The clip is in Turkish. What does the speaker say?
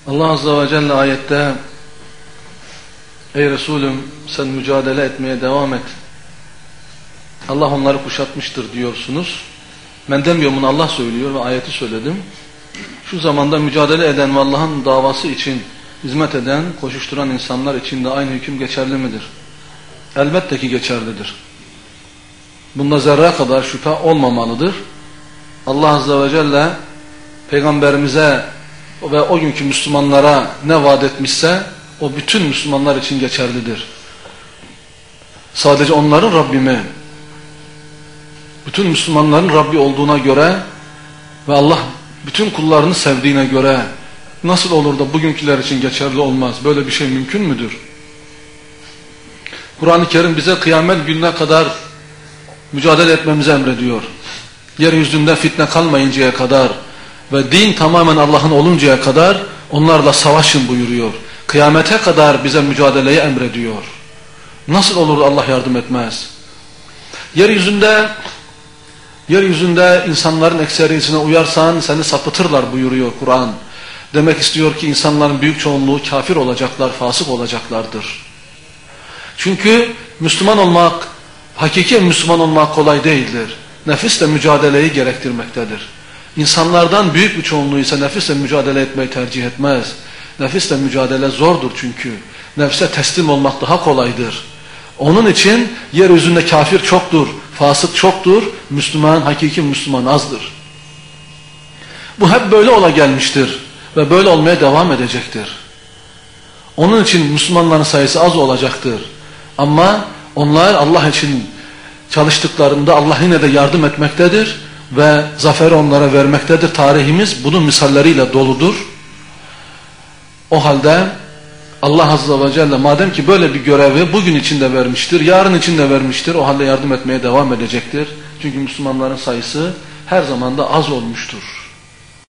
Allah Azze ve Celle ayette ey Resulüm sen mücadele etmeye devam et. Allah onları kuşatmıştır diyorsunuz. Ben demiyorum, bunu Allah söylüyor ve ayeti söyledim. Şu zamanda mücadele eden ve Allah'ın davası için hizmet eden, koşuşturan insanlar için de aynı hüküm geçerli midir? Elbette ki geçerlidir. Bunda zerre kadar şüphe olmamalıdır. Allah Azze ve Celle Peygamberimize ve o günkü Müslümanlara ne vaat etmişse o bütün Müslümanlar için geçerlidir. Sadece onların Rabbi mi? Bütün Müslümanların Rabbi olduğuna göre ve Allah bütün kullarını sevdiğine göre nasıl olur da bugünküler için geçerli olmaz? Böyle bir şey mümkün müdür? Kur'an-ı Kerim bize kıyamet gününe kadar mücadele etmemizi emrediyor. Yeryüzünde fitne kalmayıncaya kadar ve din tamamen Allah'ın oluncaya kadar onlarla savaşın buyuruyor. Kıyamete kadar bize mücadeleyi emrediyor. Nasıl olur da Allah yardım etmez? Yeryüzünde insanların ekseriyetine uyarsan seni sapıtırlar buyuruyor Kur'an. Demek istiyor ki insanların büyük çoğunluğu kafir olacaklar, fasık olacaklardır. Çünkü Müslüman olmak, hakiki Müslüman olmak kolay değildir. Nefisle mücadeleyi gerektirmektedir. İnsanlardan büyük bir çoğunluğu ise nefisle mücadele etmeyi tercih etmez. Nefisle mücadele zordur çünkü. Nefse teslim olmak daha kolaydır. Onun için yeryüzünde kafir çoktur, fasık çoktur, Müslüman, hakiki Müslüman azdır. Bu hep böyle ola gelmiştir ve böyle olmaya devam edecektir. Onun için Müslümanların sayısı az olacaktır. Ama onlar Allah için çalıştıklarında Allah yine de yardım etmektedir ve zaferi onlara vermektedir. Tarihimiz bunun misalleriyle doludur. O halde Allah Azze ve Celle madem ki böyle bir görevi bugün içinde vermiştir, yarın içinde vermiştir, o halde yardım etmeye devam edecektir. Çünkü Müslümanların sayısı her zaman da az olmuştur.